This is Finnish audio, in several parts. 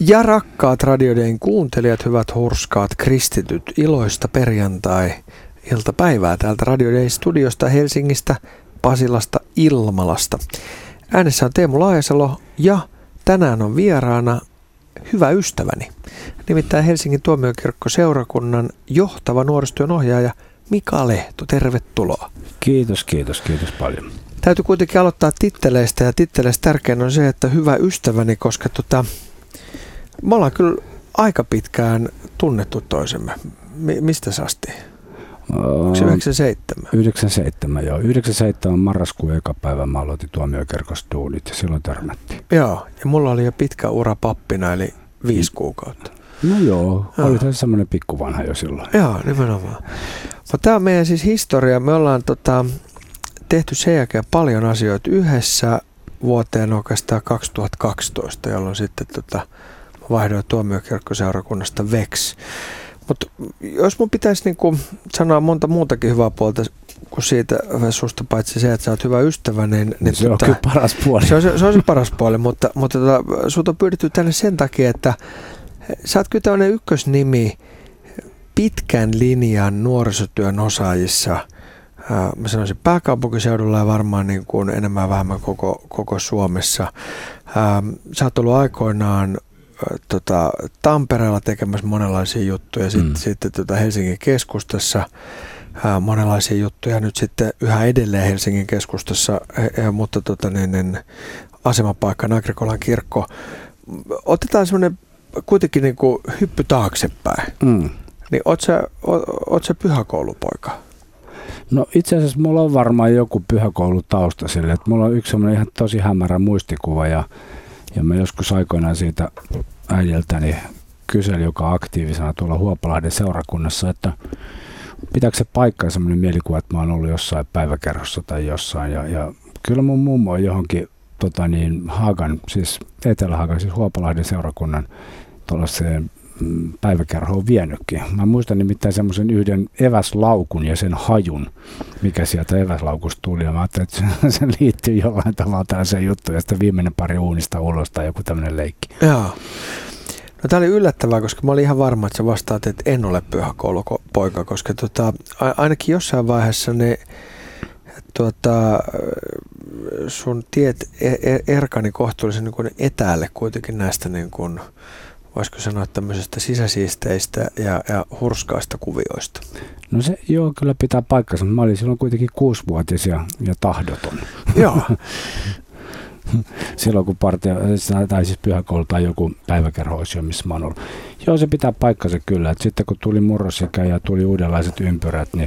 Ja rakkaat Radio Dayn kuuntelijat, hyvät hurskaat kristityt, iloista perjantai-iltapäivää täältä Radio Dayn studiosta Helsingistä, Pasilasta, Ilmalasta. Äänessä on Teemu Laajasalo ja tänään on vieraana hyvä ystäväni, nimittäin Helsingin tuomiokirkkoseurakunnan johtava nuorisotyön ohjaaja Mika Lehto. Tervetuloa. Kiitos paljon. Täytyy kuitenkin aloittaa titteleistä ja titteleistä tärkein on se, että hyvä ystäväni, koska me ollaan kyllä aika pitkään tunnettu toisemme. Mistä se asti? Onko se 97? 97, joo. 97 marraskuun eka päivä mä aloitin tuomiokirkossa duunit ja silloin törmättiin. Joo, ja mulla oli jo pitkä ura pappina, eli 5 kuukautta. No joo, oli se semmoinen pikkuvanha jo silloin. Joo, nimenomaan. Mutta tämä on meidän siis historia. Me ollaan tehty sen jälkeen paljon asioita yhdessä vuoteen oikeastaan 2012, jolloin sitten vaihdoin tuomiokirkkoseurakunnasta VEX. Mutta jos mun pitäisi sanoa monta muutakin hyvää puolta kuin siitä susta, paitsi se, että sä oot hyvä ystävä, niin se on kyllä paras puoli. Se on se paras puoli, mutta sut on pyydetty tänne sen takia, että sä oot kyllä tämmöinen ykkösnimi pitkän linjan nuorisotyön osaajissa. Mä sanoisin pääkaupunkiseudulla ja varmaan niin kuin enemmän vähemmän koko Suomessa. Sä oot ollut aikoinaan Tampereella tekemässä monenlaisia juttuja, sitten Helsingin keskustassa monenlaisia juttuja, nyt sitten yhä edelleen Helsingin keskustassa, mutta asemapaikka Agrikolan kirkko. Otetaan semmoinen kuitenkin niin kuin hyppy taaksepäin. Niin oot sä pyhäkoulupoika? No itse asiassa mulla on varmaan joku pyhäkoulutausta sille, että mulla on yksi semmoinen ihan tosi hämärä muistikuva ja mä joskus aikoinaan siitä äidiltäni kyseli, joka on aktiivisena tuolla Huopalahden seurakunnassa, että pitääkö se paikkaa semmoinen mielikuva, että mä oon ollut jossain päiväkerhossa tai jossain ja kyllä mun mummo on johonkin Haagan, siis Etelä-Haagan, siis Huopalahden seurakunnan tuollaiseen päiväkerhoon vienytkin. Mä muistan nimittäin semmoisen yhden eväslaukun ja sen hajun, mikä sieltä eväslaukusta tuli. Ja mä ajattelin, että se liittyy jollain tavalla tällaiseen juttuun ja sitten viimeinen pari uunista ulos tai joku tämmöinen leikki. Joo. No tää oli yllättävää, koska mä olin ihan varma, että sä vastaat, että en ole pyhäkoulupoika, koska ainakin jossain vaiheessa ne sun tiet erkani kohtuullisen niin kuin etäälle kuitenkin näistä niin kuin, voisiko sanoa tämmöisestä sisäsiisteistä ja hurskaista kuvioista? No se joo, kyllä pitää paikkansa. Mä olin silloin kuitenkin 6-vuotias ja tahdoton. Joo. Silloin kun tai siis pyhäkoulu tai joku päiväkerho olisi jo, missä mä oon ollut. Joo, se pitää paikkansa kyllä. Et sitten kun tuli murrosikä ja tuli uudenlaiset ympyrät, niin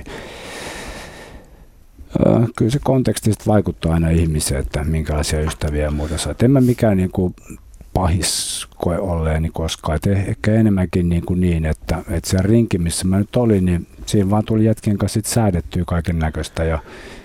kyllä se kontekstista vaikuttaa aina ihmiseen, että minkälaisia ystäviä ja muuta saa. En mä mikään pahis koe olleeni koskaan. Et ehkä enemmänkin niin, että se rinki, missä mä nyt olin, niin siinä vaan tuli jätkien kanssa säädettyä kaiken näköistä ja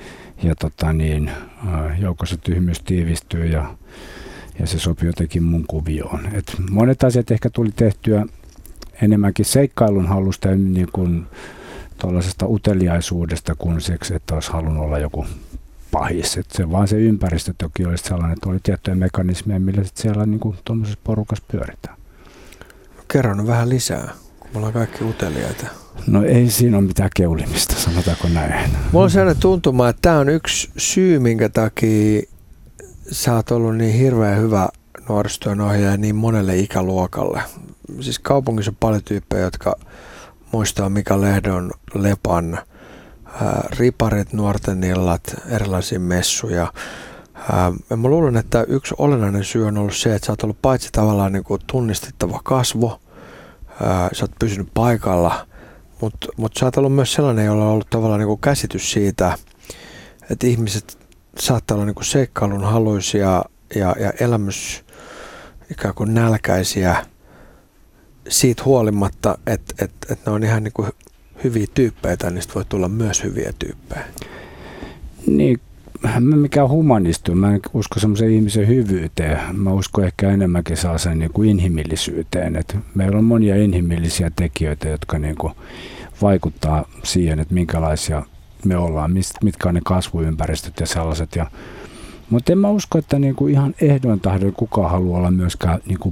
joukossa tyhmyys tiivistyy ja se sopii jotenkin mun kuvioon. Et monet asiat ehkä tuli tehtyä enemmänkin seikkailun halusta ja tuollaisesta uteliaisuudesta kuin seksi, että olisi halunnut olla joku pahis. Et se vaan se ympäristö toki olisi sellainen, että oli tiettyjä mekanismeja, millä sit siellä tuollaisessa porukassa pyöritään. Kerron vähän lisää, kun me ollaan kaikki uteliaita. No ei siinä ole mitään keulimista, sanotaanko näin. Mulla on sellainen tuntuma, että tämä on yksi syy, minkä takia sä oot ollut niin hirveän hyvä nuorisotyön ohjaaja niin monelle ikäluokalle. Siis kaupungissa on paljon tyyppejä, jotka muistaa Mika Lehdon, Lepan, riparit, nuorten illat, erilaisia messuja. Mä luulen, että yksi olennainen syy on ollut se, että sä oot ollut paitsi tavallaan niin kuin tunnistettava kasvo, sä oot pysynyt paikalla, mutta sä oot ollut myös sellainen, jolla on ollut tavallaan niin kuin käsitys siitä, että ihmiset saattaa olla niin kuin seikkailun haluisia ja elämys ikään kuin nälkäisiä siitä huolimatta, että ne on ihan niin kuin hyviä tyyppejä tai niistä voi tulla myös hyviä tyyppejä. Niin, mä mikään humanistu. Mä en usko semmoisen ihmisen hyvyyteen. Mä uskon ehkä enemmänkin sellaisen niin kuin inhimillisyyteen. Et meillä on monia inhimillisiä tekijöitä, jotka niin kuin vaikuttaa siihen, että minkälaisia me ollaan, mitkä on ne kasvuympäristöt ja sellaiset. Mutta en mä usko, että niin kuin ihan ehdoin tahdon kukaan haluaa olla myöskään niin kuin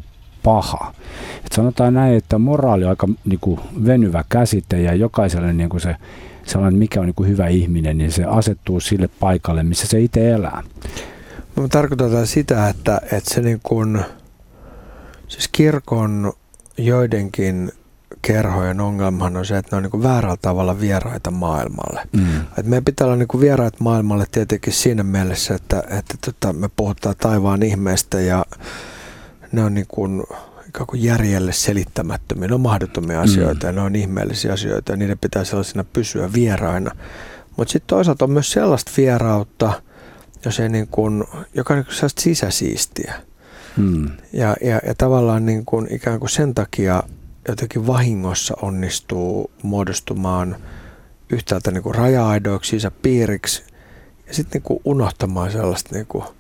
paha. Et sanotaan näin, että moraali on aika niin kuin venyvä käsite ja jokaiselle niin kuin se sellainen, mikä on niin kuin hyvä ihminen, niin se asettuu sille paikalle, missä se itse elää. Me tarkoitetaan sitä, että se niin kuin, siis kirkon joidenkin kerhojen ongelmahan on se, että ne on niin kuin väärällä tavalla vieraita maailmalle. Et meidän pitää olla niin kuin vieraita maailmalle tietenkin siinä mielessä, että me puhutaan taivaan ihmeestä ja ne on niin kuin ikään kuin järjelle selittämättömiä, ne on mahdottomia asioita ja ne on ihmeellisiä asioita ja niiden pitää sellaisena pysyä vieraina. Mutta sitten toisaalta on myös sellaista vierautta, joka on niin sellaista sisäsiistiä. Ja tavallaan niin kuin ikään kuin sen takia jotenkin vahingossa onnistuu muodostumaan yhtäältä niin kuin raja-aidoiksi, sisäpiiriksi ja sitten niin kuin unohtamaan sellaista niin kuin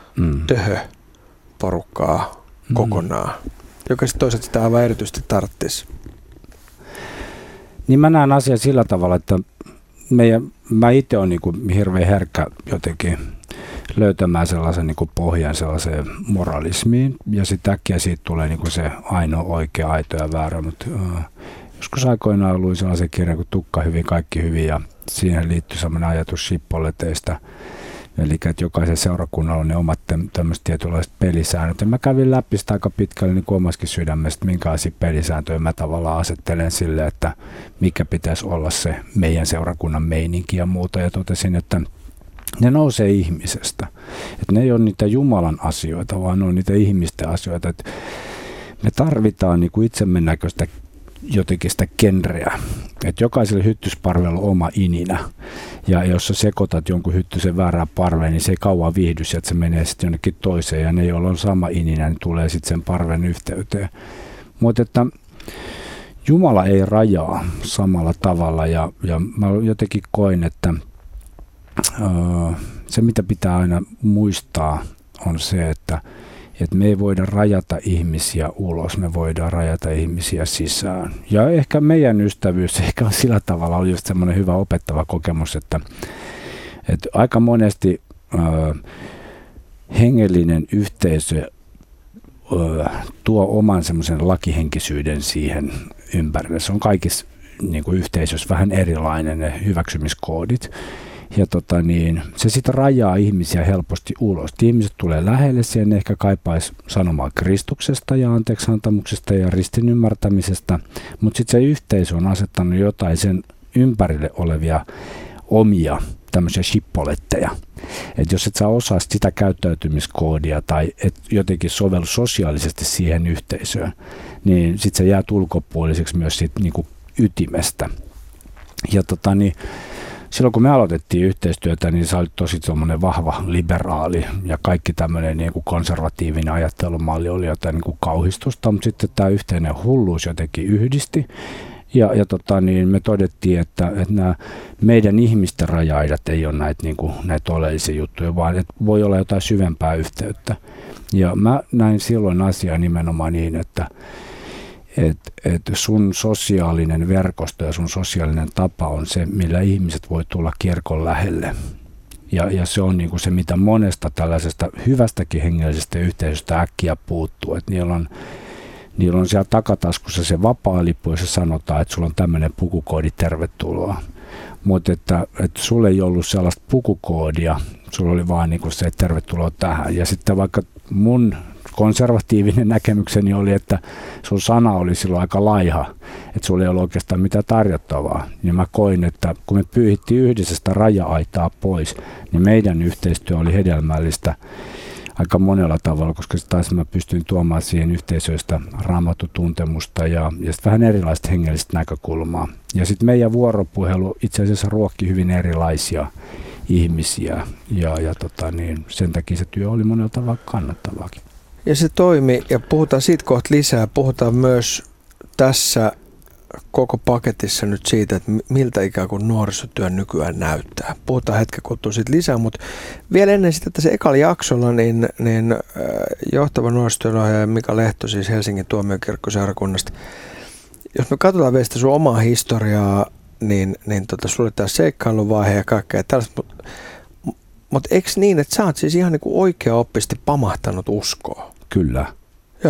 töhöporukkaa kokonaan, joka sitten toisaalta sitä aivan erityisesti tarvitsisi. Niin mä näen asian sillä tavalla, että mä itse olen niin hirveän herkkä jotenkin löytämään sellaisen niin kuin pohjan sellaiseen moralismiin ja sitten äkkiä siitä tulee niin kuin se ainoa oikea, aito ja väärä, mutta joskus aikoinaan luin sellaisen kirjan kuin Tukka hyvin, kaikki hyvin ja siihen liittyy sellainen ajatus shippoleteista, eli että jokaisen seurakunnalla on ne omat tämmöiset tietynlaiset pelisäännöt ja mä kävin läpi sitä aika pitkälle niin kuin omaskin sydämestä, minkälaisia pelisääntöjä mä tavallaan asettelen sille, että mikä pitäisi olla se meidän seurakunnan meininki ja muuta ja totesin, että ne nousee ihmisestä. Että ne ei ole niitä Jumalan asioita, vaan ne on niitä ihmisten asioita. Että me tarvitaan niin kuin itsemme näköistä jotenkin sitä genreä. Että jokaiselle hyttysparvella on oma ininä. Ja jos sä sekoitat jonkun hyttysen väärään parveen, niin se ei kauan viihdy, että se menee sitten jonnekin toiseen. Ja ne, joilla on sama ininä, niin tulee sitten sen parven yhteyteen. Mutta että Jumala ei rajaa samalla tavalla. Ja mä jotenkin koin, että se, mitä pitää aina muistaa, on se, että me ei voida rajata ihmisiä ulos, me voidaan rajata ihmisiä sisään. Ja ehkä meidän ystävyys ehkä on sillä tavalla oli just semmoinen hyvä opettava kokemus, että aika monesti hengellinen yhteisö tuo oman semmoisen lakihenkisyyden siihen ympärille. Se on kaikissa niin kuin yhteisössä vähän erilainen, ne hyväksymiskoodit. Ja se sitten rajaa ihmisiä helposti ulos. Ihmiset tulee lähelle, siihen ne ehkä kaipaisi sanomaa Kristuksesta ja anteeksiantamuksesta ja ristin ymmärtämisestä, mutta sitten se yhteisö on asettanut jotain sen ympärille olevia omia tämmöisiä shippoletteja. Että jos et sä osaa sitä käyttäytymiskoodia tai et jotenkin sovellu sosiaalisesti siihen yhteisöön, niin sitten se jää ulkopuoliseksi myös siitä niinku ytimestä. Ja silloin kun me aloitettiin yhteistyötä, niin se oli tosi semmoinen vahva liberaali ja kaikki tämmöinen niin kuin konservatiivinen ajattelumalli oli jotain niin kuin kauhistusta, mutta sitten tämä yhteinen hulluus jotenkin yhdisti. Ja me todettiin, että nämä meidän ihmisten raja-aidat ei ole näitä oleellisia juttuja, vaan että voi olla jotain syvempää yhteyttä. Ja mä näin silloin asiaa nimenomaan niin, että sun sosiaalinen verkosto ja sun sosiaalinen tapa on se, millä ihmiset voi tulla kirkon lähelle. Ja se on niinku se, mitä monesta tällaisesta hyvästäkin hengellisestä yhteisöstä äkkiä puuttuu. Että niillä on siellä takataskussa se vapaa lippu, jossa sanotaan, että sulla on tämmöinen pukukoodi, tervetuloa. Mutta että sulla ei ollut sellaista pukukoodia, sulla oli vaan niinku se, että tervetuloa tähän. Ja sitten vaikka mun konservatiivinen näkemykseni oli, että sun sana oli silloin aika laiha, että sulla ei ollut oikeastaan mitään tarjottavaa. Ja mä koin, että kun me pyyhittiin yhdessä sitä raja-aitaa pois, niin meidän yhteistyö oli hedelmällistä aika monella tavalla, koska taas mä pystyin tuomaan siihen yhteisöistä raamatutuntemusta ja sitten vähän erilaista hengellistä näkökulmaa. Ja sitten meidän vuoropuhelu itse asiassa ruokki hyvin erilaisia ihmisiä ja sen takia se työ oli monella tavalla kannattavaakin. Ja se toimi, ja puhutaan siitä kohta lisää, puhutaan myös tässä koko paketissa nyt siitä, että miltä ikään kuin nuorisotyön nykyään näyttää. Puhutaan hetken kuluttua siitä lisää, mutta vielä ennen sitä tässä ekalla jaksolla, niin johtava nuorisotyönohjaaja Mika Lehto, siis Helsingin tuomiokirkkoseurakunnasta. Jos me katsotaan vielä sitä sun omaa historiaa, niin sulla oli tämä seikkailuvaihe ja kaikkea tällaista, mutta eikö niin, että sä oot siis ihan niin kuin oikeaoppisesti pamahtanut uskoon? Kyllä. Joo.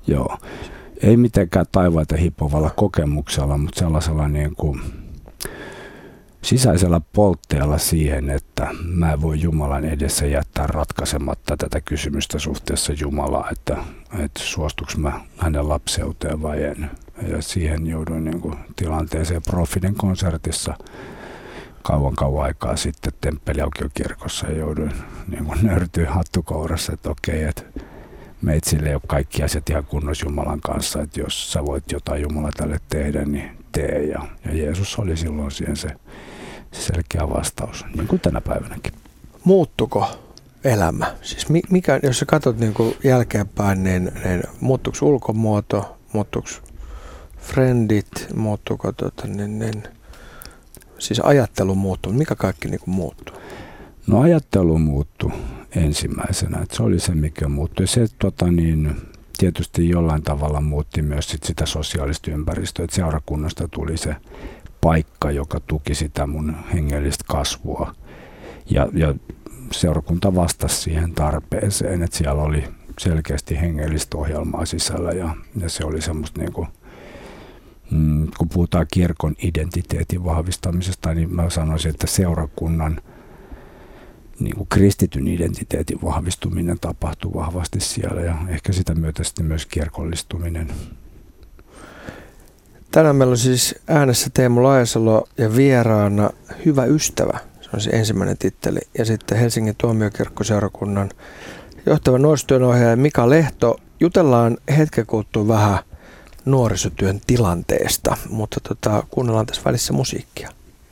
Joo. Ei mitenkään taivaita hipovalla kokemuksella, mutta sellaisella niin kuin sisäisellä poltteella siihen, että mä en voi Jumalan edessä jättää ratkaisematta tätä kysymystä suhteessa Jumalaa, että suostuks mä hänen lapseuteen vai en. Ja siihen jouduin niin kuin tilanteeseen Profiden konsertissa kauan aikaa sitten Temppeliaukiokirkossa ja jouduin niin kuin nöyrtyä hattukourassa, että okei, että meitsille ei ole kaikki asiat ihan kunnossa Jumalan kanssa, että jos sä voit jotain Jumala tälle tehdä, niin tee. Ja Jeesus oli silloin siihen se selkeä vastaus, niin kuin tänä päivänäkin. Muuttuko elämä? Siis mikä, jos sä katsot niin kuin jälkeenpäin, niin muuttuiko ulkomuoto, muuttuiko friendit, muuttuuko siis ajattelu muuttuu, mikä kaikki niin kuin muuttuu? No ajattelu muuttui ensimmäisenä, että se oli se mikä muuttui. Ja se tietysti jollain tavalla muutti myös sitä sosiaalista ympäristöä, että seurakunnasta tuli se paikka, joka tuki sitä mun hengellistä kasvua. Ja seurakunta vastasi siihen tarpeeseen, että siellä oli selkeästi hengellistä ohjelmaa sisällä ja se oli semmoista niin kuin, kun puhutaan kirkon identiteetin vahvistamisesta, niin mä sanoisin, että seurakunnan niin kuin kristityn identiteetin vahvistuminen tapahtuu vahvasti siellä ja ehkä sitä myötä sitten myös kirkollistuminen. Tänään meillä on siis äänessä Teemu Laajasalo ja vieraana Hyvä ystävä. Se on se ensimmäinen titteli. Ja sitten Helsingin tuomiokirkkoseurakunnan johtava nuorisotyönohjaaja Mika Lehto. Jutellaan hetken kuluttua vähän nuorisotyön tilanteesta, mutta kuunnellaan tässä välissä musiikkia.